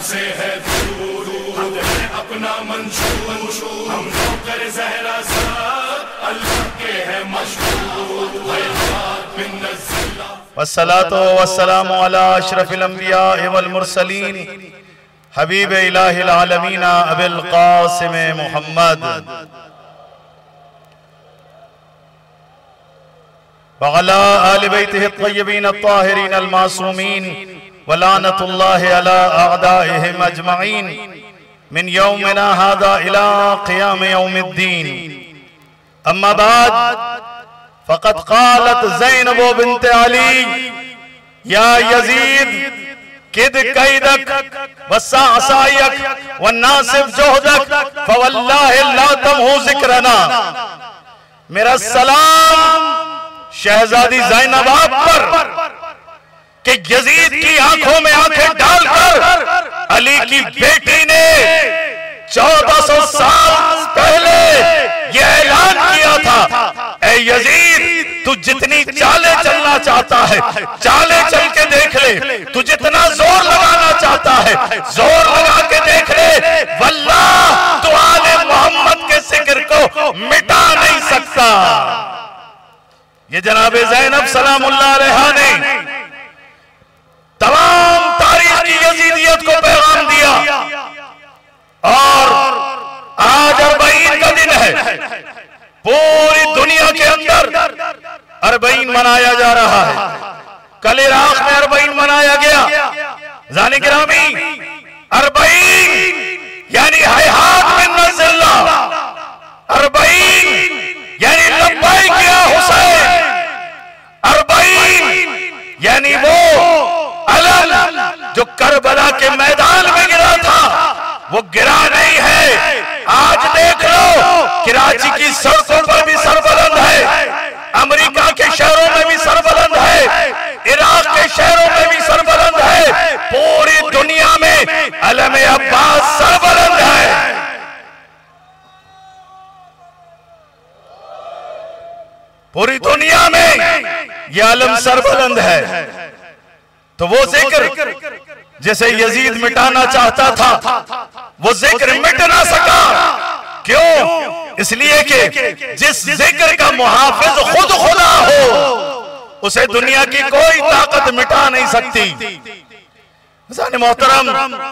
से है दूर, हम है अपना मंशूर, हम नौकर ज़हरा साथ अल्लाह के है मशहूर। वस्सलातु वस्सलामु अला अशरफिल अंबिया वल मुरसलीन हबीब इलाहिल आलमीन अबिल कासिम मुहम्मद व अला आलि बैतिहि अत्तय्यबीन अत्ताहिरीन अल मासूमीन व लानतुल्लाहि अला अअदाइहिम अजमईन मिन यौमिना हादा इला क़ियाम यौमिद्दीन। अम्मा बाद फ़क़द क़ालत ज़ैनब बिन्त अली या यज़ीद किद कैदक वस्साअसायक वन्नासिब जोहदक फवल्लाहि ला तमहु ज़िक्रना। मेरा सलाम शहजादी ज़ैनब आप पर कि यजीद की आंखों में आंखें डालकर अली की बेटी ने 1400 साल पहले यह ऐलान किया था, ऐ यजीद तू जितनी चाले चलना चाहता है चाले चल के देख ले, तू जितना जोर लगाना चाहता है जोर लगा के देख ले, वल्लाह तू आले मोहम्मद के जिक्र को मिटा नहीं सकता। ये जनाबे ज़ैनब सलामुल्लाह अलैहा ने तमाम तारीख की यजीदियत को पैगाम दिया और आज अरबईन का दिन है। पूरी दुनिया के अंदर अरबईन मनाया जा रहा है। कल इराक में अरबईन मनाया गया। जाने गिरामी अरबईन यानी हैहात मिन नज़िल्लाह, अरबईन यानी लब्बैक या हुसैन, अरबईन यानी वो अलम जो करबला के मैदान में गिरा था वो गिरा नहीं है। आज देख लो कराची की सड़कों पर भी सरबलंद है, अमेरिका के शहरों में भी सरबलंद है, इराक के शहरों में भी सरबलंद है, पूरी दुनिया में अलम अब्बास सरबलंद है। पूरी दुनिया में यह अलम सरबलंद है। तो वो जिक्र जिसे यजीद मिटाना चाहता था वो जिक्र मिट ना सका। क्यों? इसलिए कि जिस जिक्र का मुहाफिज खुद खुदा हो उसे दुनिया की कोई ताकत मिटा नहीं सकती। जाने मोहतरम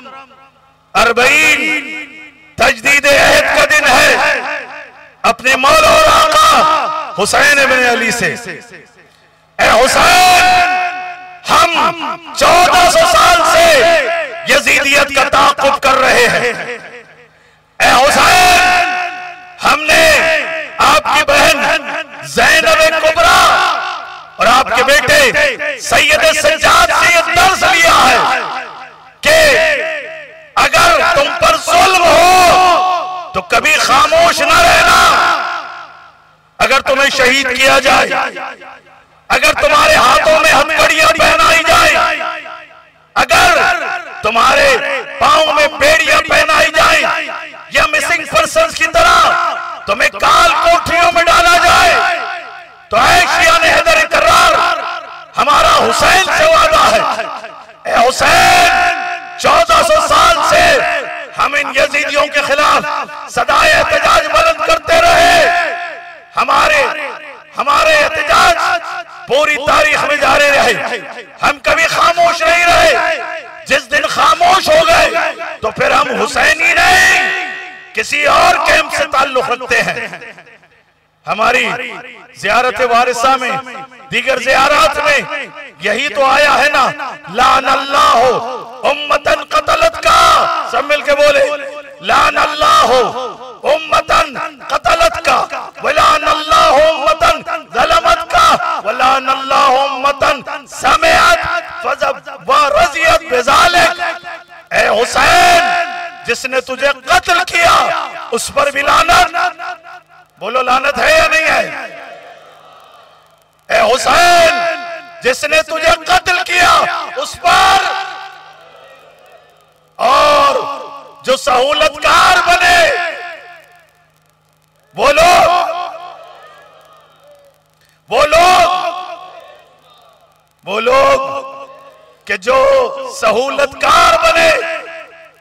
अरबईन तजदीद अहद का दिन है। अपने मौला और आका हुसैन इब्न अली से, ए हुसैन हम 1400 साल से यजीदियत का ताक़ुब कर रहे हैं। ए हुसैन हमने आपकी बहन ज़ैनब कुबरा और आपके बेटे सैयद सज्जाद से यह दर्स लिया है कि अगर तुम पर जुल्म हो तो कभी खामोश न रहना। अगर तुम्हें शहीद किया जाए, अगर तुम्हारे हाथों में हथकड़ियां पहनाई जाए, अगर तुम्हारे पांव में बेड़ियां पहनाई जाए या मिसिंग पर्सन्स की तरह तुम्हें काल कोठरियों में डाला जाए, तो ऐ शियाने हैदर इकरार हमारा हुसैन से वादा है। ए हुसैन 1400 साल से हम इन यजीदियों के खिलाफ सदाए एहतजाज बुलंद करते रहे। हमारे एहतजाज पूरी तारीख में जारी रहे। हम कभी खामोश नहीं रहे। जिस दिन खामोश हो गए तो फिर हम हुसैनी नहीं किसी और कैंप से ताल्लुक रखते हैं। हमारी ज़ियारत वारिसा में, दीगर ज़ियारत में यही तो आया है ना, लान अल्लाह उम्मतन क़तलत का। सब मिलके बोले लान अल्लाह उम्मतन क़तलत का वलान अल्लाह उम्मतन ज़लमत का वलान अल्लाह उम्मतन समिअत फज़ब व रज़ियत बिज़ालिक। ए हुसैन जिसने तुझे कत्ल किया उस पर भी लानत। बोलो लानत है या नहीं है? ए हुसैन जिसने तुझे कत्ल किया उस पर, और जो सहूलतकार बने वो लोग कि जो सहूलतकार बने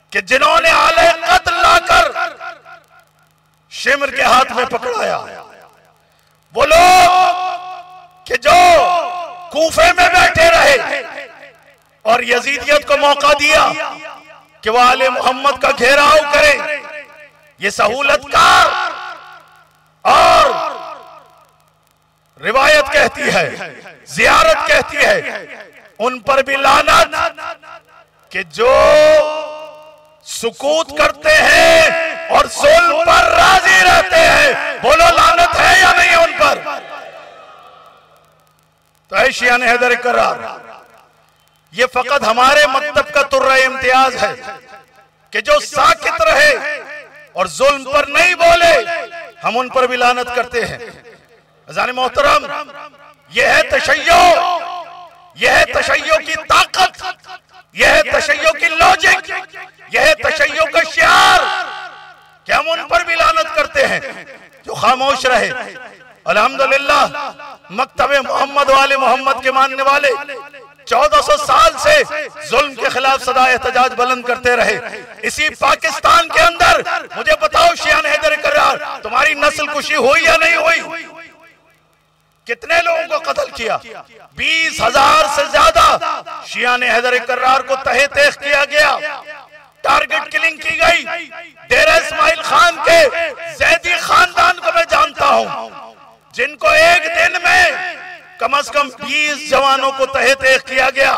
कि जिन्होंने आले कत्ल लाकर शिमर के हाथ में पकड़ाया, वो लोग कि जो कूफे में बैठे रहे और यजीदियत को मौका दिया कि वह आले मोहम्मद का घेराव करे, ये सहूलतकार और रिवायत कहती है, जियारत कहती है, उन पर भी लानत कि जो सुकूत करते हैं और जुल्म पर राजी रहते हैं। बोलो लानत है या नहीं उन पर? तो ऐ शियाने हैदर करार, ये फकत हमारे मकतब का तुर्रा इम्तियाज है कि जो साकित रहे और जुल्म पर नहीं बोले, हम उन पर भी लानत करते हैं। अज़ान मोहतरम, यह है तशय्यो, यह है तशय्यो की ताकत, यह है तशय्यो की लॉजिक, यह है तशय्यो का शियार कि हम उन पर भी लानत करते हैं जो खामोश रहे। अल्हम्दुलिल्लाह, मकतबे मोहम्मद वाले मोहम्मद के मानने वाले 1400 साल से जुल्म के खिलाफ सदा एहतजाज बुलंद करते रहे। इसी पाकिस्तान के अंदर मुझे बताओ शियान हैदर करार, तुम्हारी नस्ल कुशी हुई या नहीं हुई? कितने लोगों को कत्ल किया? 20,000 से ज्यादा शियान हैदर करार को तहे तेख किया गया, टारगेट किलिंग की गई। डेरा इस्माइल खान के जैदी खानदान को मैं जानता हूं, जिनको एक दिन में कम से कम 20 जवानों को तहे तेख किया गया,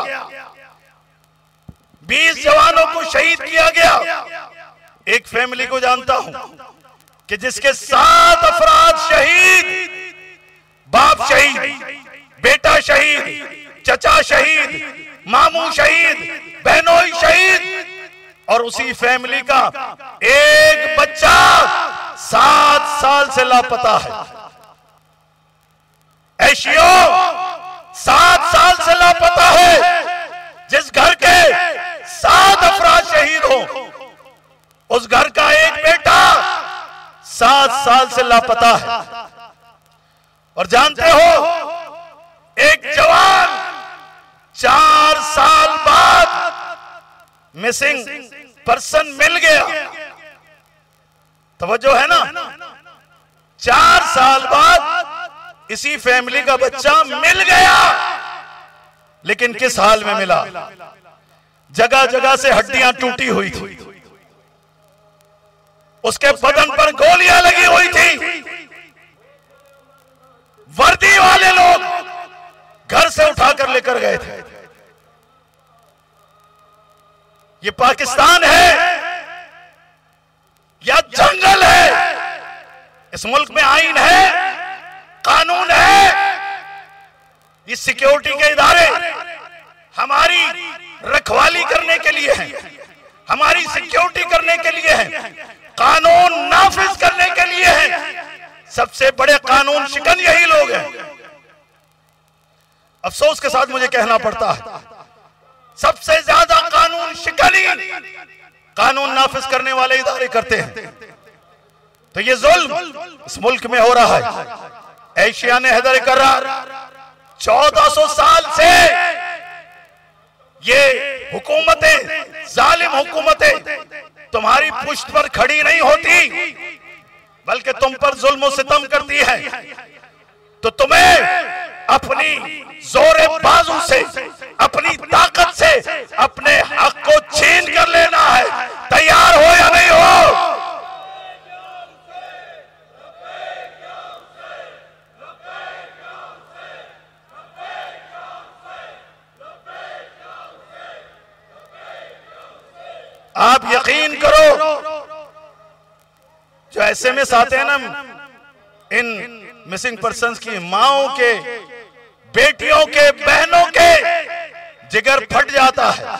20 जवानों को शहीद किया गया। एक फैमिली को जानता हूं कि जिसके 7 अफराद शहीद, बाप शहीद, बेटा शहीद, चचा शहीद, मामू शहीद, बहनोई शहीद, और उसी फैमिली का एक बच्चा 7 साल से लापता है। ऐशियो 7 साल से लापता है। जिस घर के 7 अफराद शहीद हो, उस घर का एक बेटा 7 साल से लापता है। और जानते हो, एक जवान 4 साल बाद मिसिंग पर्सन मिल गया। तवज्जो है ना? 4 साल बाद इसी फैमिली का बच्चा मिल गया, लेकिन किस हाल में मिला? जगह जगह से हड्डियां टूटी हुई थी, उसके बदन पर गोलियां लगी हुई थी। वर्दी वाले लोग घर से उठाकर लेकर गए थे। ये पाकिस्तान है या जंगल है? इस मुल्क में आईन है, कानून है, ये सिक्योरिटी के इदारे हमारी रखवाली करने के लिए हैं, हमारी सिक्योरिटी करने के लिए हैं, कानून नाफिज करने के लिए हैं। सबसे बड़े कानून शिकन यही लोग हैं। अफसोस के साथ मुझे कहना पड़ता है, सबसे ज्यादा कानून शिकनी कानून नाफिज करने वाले इदारे करते हैं। तो ये जुल्म इस मुल्क में हो रहा है। एशियाने हैदर करार 1400 साल से ये हुकूमतें, जालिम हुकूमतें तुम्हारी पुष्ट पर खड़ी नहीं होती, बल्कि तुम पर जुल्म और सितम करती है। तो तुम्हें अपनी जोरे बाजू से, अपनी ताकत से अपने हक को छीन कर लेना है। तैयार हो या नहीं हो? आप यकीन करो, जो एसएमएस आते हैं ना इन मिसिंग पर्सन्स की माओं के, बेटियों के, बहनों के जिगर फट जाता है।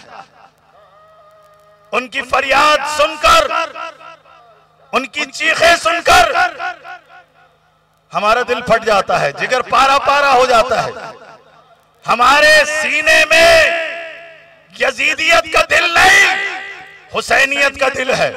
उनकी फरियाद सुनकर, उनकी चीखें सुनकर हमारा दिल फट जाता है, जिगर पारा पारा हो जाता है। हमारे सीने में यजीदियत का दिल नहीं, हुसैनियत का दिल है।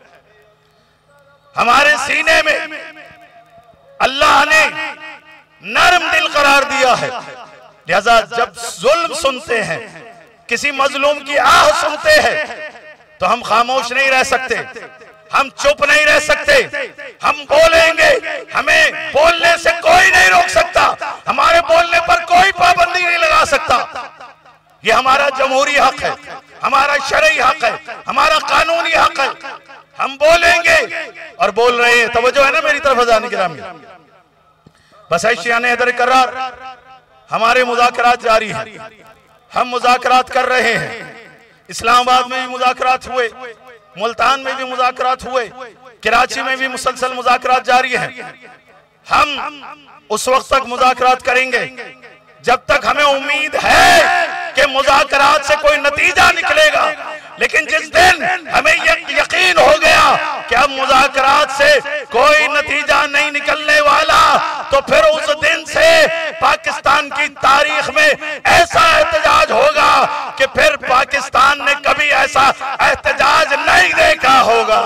हमारे सीने में अल्लाह ने नरम दिल करार दिया है। लिहाजा जब जुल्म सुनते हैं, किसी मजलूम की आह सुनते हैं, तो हम खामोश नहीं रह सकते, हम चुप नहीं रह सकते, हम बोलेंगे। हमें बोलने से कोई नहीं रोक सकता, हमारे बोलने पर कोई पाबंदी नहीं लगा सकता। ये हमारा जमहूरी हक है, हमारा शरई हक है, हमारा कानूनी हक है। हम बोलेंगे और बोल रहे हैं। तवज्जो है ना मेरी तरफ अज़ान गिरामी? बस शियाने हैदर करार, हमारे मुज़ाकरात जारी हैं, हम मुज़ाकरात कर रहे हैं। इस्लामाबाद में भी मुज़ाकरात हुए, मुल्तान में भी मुज़ाकरात हुए, कराची में भी मुसलसल मुज़ाकरात जारी हैं। हम उस वक्त तक मुज़ाकरात करेंगे जब तक हमें उम्मीद है कि मुज़ाकरात से कोई नतीजा निकलेगा। लेकिन जिस दिन हमें यकीन हो गया कि अब मुज़ाकरात से कोई नतीजा नहीं निकलने वाला, तो फिर उस दिन से पाकिस्तान की तारीख में ऐसा एहतजाज होगा कि फिर पाकिस्तान ने कभी ऐसा एहतजाज नहीं देखा होगा।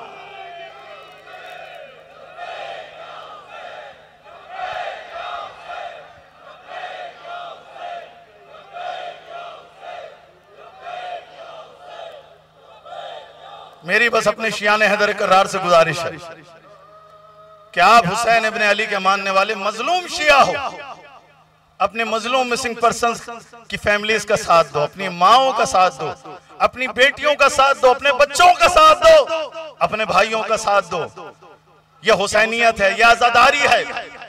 मेरी बस अपने शियाने हैदर करार से गुजारिश है कि आप हुसैन इब्न अली के मानने वाले मजलूम शिया हो, अपने मजलूम मिसिंग पर्संस की फैमिलीज का साथ दो, अपनी माओं का साथ दो, अपनी बेटियों का साथ दो, अपने बच्चों का साथ दो, अपने भाइयों का साथ दो। यह हुसैनियत है, यह आजादारी है।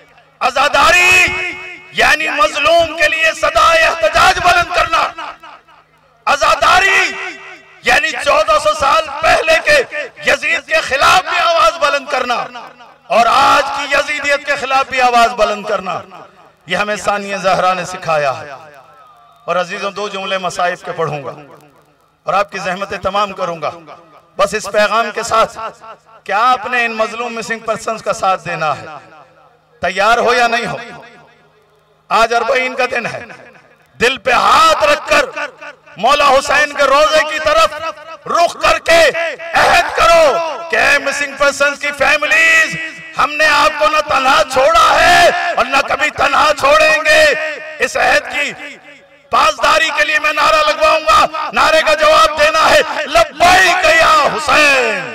आजादारी यानी मजलूम के लिए सदा एहतजाज बुलंद करना। आजादारी यानी 1400 साल पहले के यजीद के खिलाफ भी आवाज बुलंद करना और आज की यजीदियत के खिलाफ भी आवाज बुलंद करना। यह हमें सानिया ज़हरा ने सिखाया है। और अजीजों, दो जुमले मसाइब के पढ़ूंगा और आपकी ज़हमतें तमाम करूंगा, बस इस पैगाम के साथ क्या आपने इन मजलूम मिसिंग पर्संस का साथ देना है। तैयार हो या नहीं हो? आज अरबईन का दिन है। दिल पे हाथ रखकर मौला हुसैन के रोजे की तरफ रुख करके अहद करो कि मिसिंग पर्संस की फैमिलीज, हमने आपको न तन्हा छोड़ा है और न कभी तन्हा छोड़ेंगे। इस अहद की पासदारी के लिए मैं नारा लगवाऊंगा। नारे का जवाब देना है लब्बैक या हुसैन।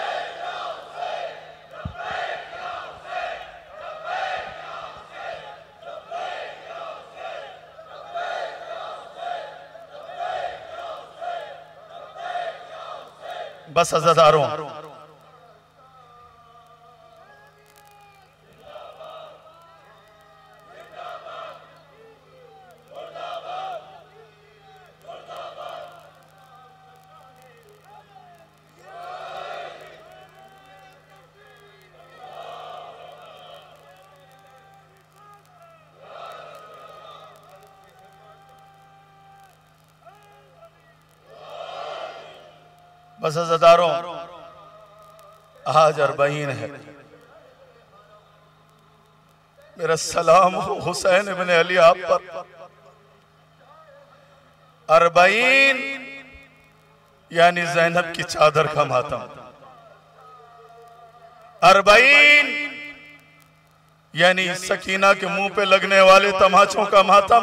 बस अज़ादारों, बस अज़ादारों, आज अरबईन है। मेरा सलाम हो हुसैन इब्न अली आप पर। अरबईन यानी ज़ैनब की चादर का मातम। अरबईन यानी सकीना के मुंह पे लगने वाले तमाचों का मातम।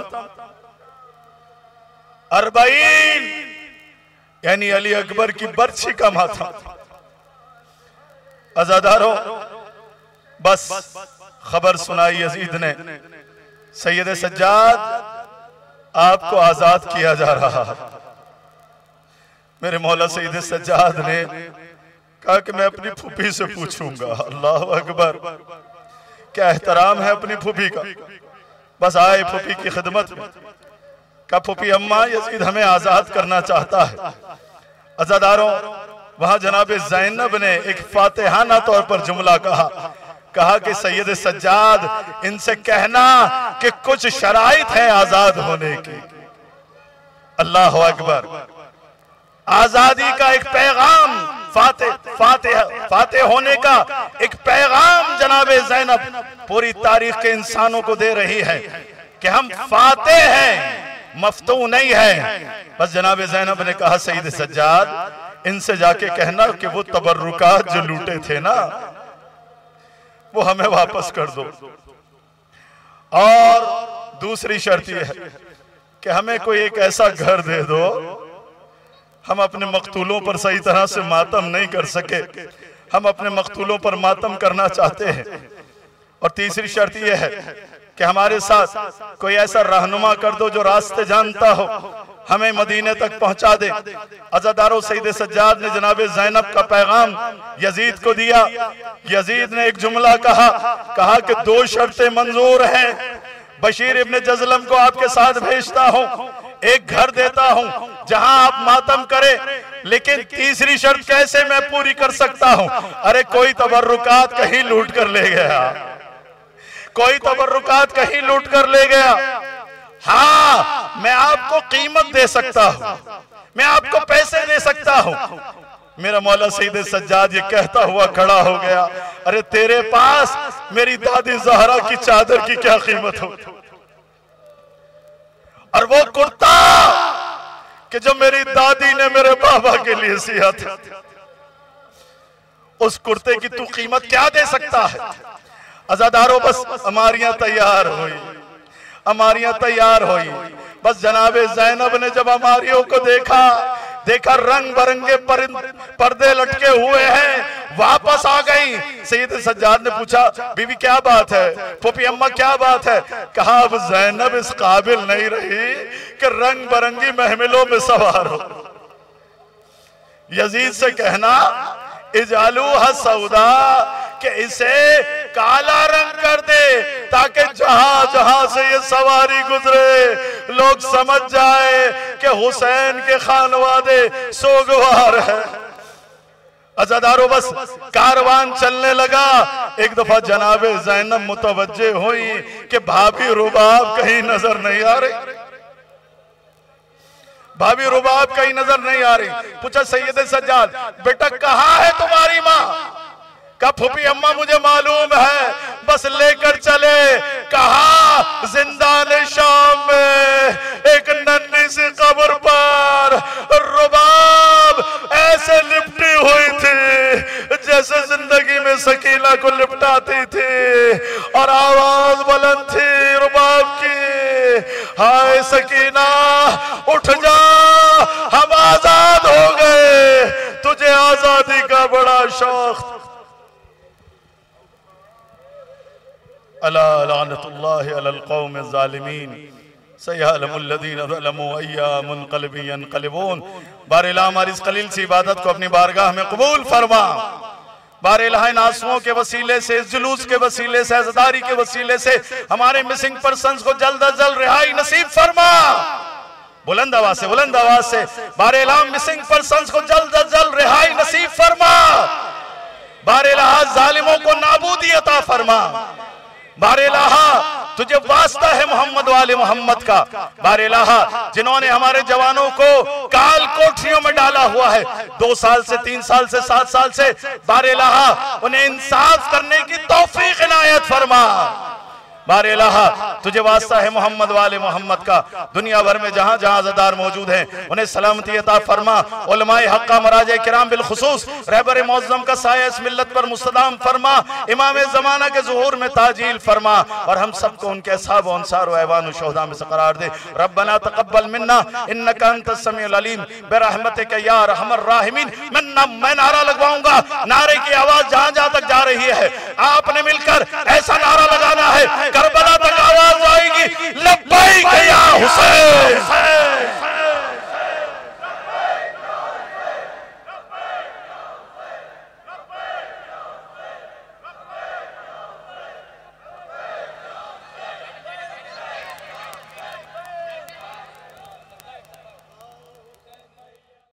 अरबईन यानी अली अकबर की बर्छी का मातम। अज़ादारों, बस खबर सुनाई यजीद ने, सैयद सज्जाद आपको आजाद किया जा रहा है। मेरे मौला सैयद सज्जाद ने कहा कि मैं अपनी फूफी से पूछूंगा। अल्लाह अकबर, क्या एहतराम है अपनी फूफी का। बस आए फूफी की खिदमत में, का फूफी अम्मा यजीद हमें आजाद करना चाहता है। अज़ादारों, वहां जनाब ज़ैनब ने एक फातिहाना तौर पर जुमला कहा कि सैयद सज्जाद इनसे कहना कि कुछ शराइत है आजाद होने की। अल्लाह अकबर, आजादी का एक पैगाम, फाते होने का एक पैगाम जनाब ज़ैनब पूरी तारीख के इंसानों को दे रही है कि हम फाते हैं, मफ्तू नहीं है। बस जनाब ज़ैनब ने कहा सैयद सज्जाद इनसे जाके कहना कि वो तबर्रुकात जो लूटे थे ना, वो हमें वापस कर दो। और दूसरी शर्त यह है कि हमें कोई एक ऐसा घर दे दो, हम अपने मकतूलों पर सही तरह से मातम नहीं कर सके, हम अपने मकतूलों पर मातम करना चाहते हैं। और तीसरी शर्त यह है कि हमारे साथ कोई ऐसा रहनुमा कर दो जो रास्ते जानता हो, हमें मदीने तक पहुंचा दे। अज़ादारों, सईद सज्जाद ने जनाब ज़ैनब का पैगाम यजीद को दिया। यजीद ने एक जुमला कहा कि 2 शर्तें मंजूर हैं, बशीर इब्न जज़लम को आपके साथ भेजता हूं, एक घर देता हूं जहां आप मातम करें, लेकिन तीसरी शर्त कैसे मैं पूरी कर सकता हूं? अरे कोई तबर्रुकात कहीं लूट कर ले गया, कोई तबर्रुकात कहीं लूट कर ले गया। हाँ, मैं आपको कीमत दे सकता हूं, मैं आपको पैसे दे सकता हूं। मेरा मौला सईद सज्जाद ये कहता हुआ खड़ा हो गया, अरे तेरे पास मेरी दादी ज़हरा की चादर की क्या कीमत हो? और वो कुर्ता कि जो मेरी दादी ने मेरे बाबा के लिए सिया था, उस कुर्ते की तू कीमत क्या दे सकता है? अज़ादारों, बस हमारियां तैयार हुई, हमारियां तैयार हुई। बस जनाबे ज़ैनब ने जब हमारियों को देखा रंग बरंगे पर्दे लटके हुए हैं, वापस आ गई। सैयद सज्जाद ने पूछा, बीवी क्या बात है, फूफी अम्मा क्या बात है? कहा, अब ज़ैनब इस काबिल नहीं रही कि रंग बरंगी महमिलों में सवार हो। यजीद से कहना, इजालूहा सौदा, कि इसे काला रंग कर दे ताकि जहां जहां से ये सवारी गुजरे लोग समझ जाए कि हुसैन के खानवादे सोगवार है। अज़ादारों, बस कारवान चलने लगा। एक दफा जनाबे ज़ैनब मुतवज्जे हुई कि भाभी रुबाब कहीं नजर नहीं आ रही, भाभी रुबाब कहीं नजर नहीं आ रही। पूछा सैयद सज्जाद, बेटा कहाँ है तुम्हारी माँ? का फूफी अम्मा मुझे मालूम है, बस लेकर चले। कहा, जिंदान शाम में एक नन्ही सी कब्र पर रुबाब ऐसे लिपटी हुई थी जैसे जिंदगी में सकीना को लिपटाती थी, और आवाज बुलंद थी रुबाब की, हाय सकीना उठ जा, हम आजाद हो गए, तुझे आजादी का बड़ा शौक। अला लानतुल्लाहि अलल कौम ज़ालिमीन सयअलमुल लज़ीना ज़लमू अय्या मुनक़लिबिन यनक़लिबून। बार इलाहा हमारी इस कलील सी इबादत को अपनी बारगाह में कबूल फरमा। बार इलाहा इन आंसुओं के वसीले से, इस जुलूस के वसीले से, अज़दारी के वसीले से हमारे मिसिंग पर्सन्स को जल्द अज जल्द रिहाई नसीब फरमा। बुलंद आवाज से, बुलंद आवाज से बार इलाहा मिसिंग पर्सन्स को जल्द अज जल्द रिहाई नसीब फरमा। बार इलाहा जालिमों को नाबूदी अता फरमा। बार इलाहा तुझे वास्ता है मोहम्मद वाले मोहम्मद का। बार इलाहा जिन्होंने हमारे जवानों को काल कोठरियों में डाला हुआ है 2 साल से, 3 साल से, 7 साल से, बार इलाहा उन्हें इंसाफ करने की तौफीक इनायत फरमा। बार इलाहा तुझे वास्ता है मोहम्मद वाले मोहम्मद का, दुनिया भर में जहां जहां अज़ादार मौजूद हैं उन्हें सलामती अता फरमा। उलमाए हक्का मराजे किराम बिलखुसूस रहबर मौज़्ज़म का साया इस मिल्लत पर मुस्तदाम फरमा। इमाम ज़माना के ज़ुहूर में ताजील फरमा और हम सबको उनके असहाब व अंसार व ऐवान व शुहदा में से करार दे। रब्बना तक़ब्बल मिन्ना इन्नका अंतस समीउल अलीम बिरहमतिका या अरहमर राहिमीन। मैं नारा लगवाऊंगा, नारे की आवाज जहां जहां तक जा रही है आपने मिलकर ऐसा नारा लगाना है, करबला तक आवाज आएगी, लब्बैक या हुसैन।